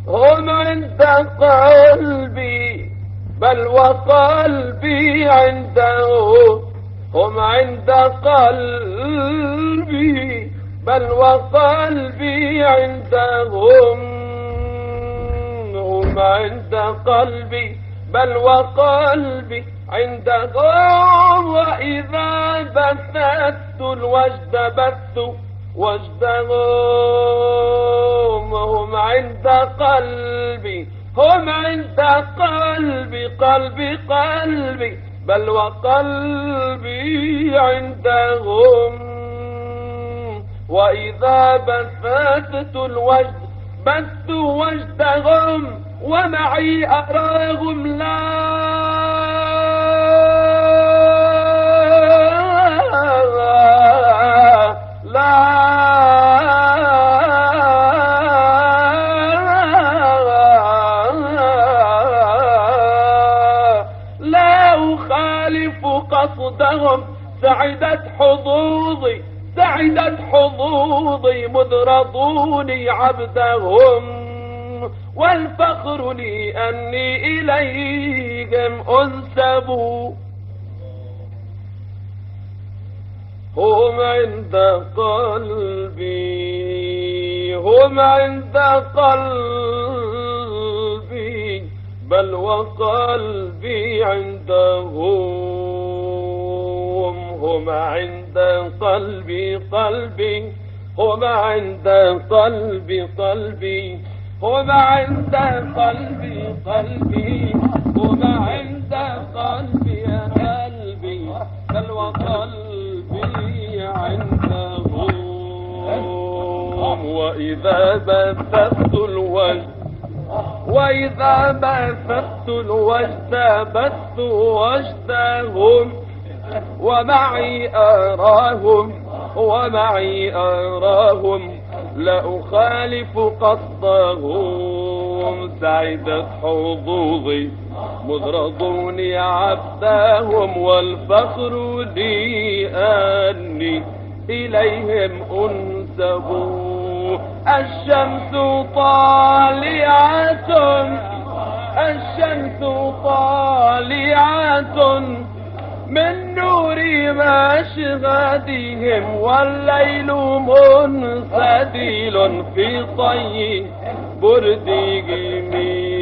هم عند قلبي بل وقلبي عنده، هم عند قلبي بل وقلبي عندهم، هم عند قلبي بل وقلبي عندهم. وإذا بثت الوجد بثت وجدهم، هم عند قلبي، هم عند قلبي قلبي بل وقلبي عندهم. وإذا بثت الوجد بثت وجدهم، ومعي أراهم لا أخالف قصدهم. سعدت حظوظي سعدت حظوظي مذ رضوني عبدهم، والفخر لي أني إليهم أنسب. هم عند قلبي، هم عند قلبي بل وقلبي عندهم، هم عند قلبي هم عند قلبي هم عند قلبي هم عند قلبي يا قلبي بل وقلبي عندهم. وإذا بثت الوجد بثت وجدهم، ومعي أراهم لا أخالف قصدهم. سعدت حظوظي مذ رضوني عبدهم، والفخر لي أني إليهم أنسب. الشمس طالعة من نور مشهدهم، والليل منسدل في طي بردهم.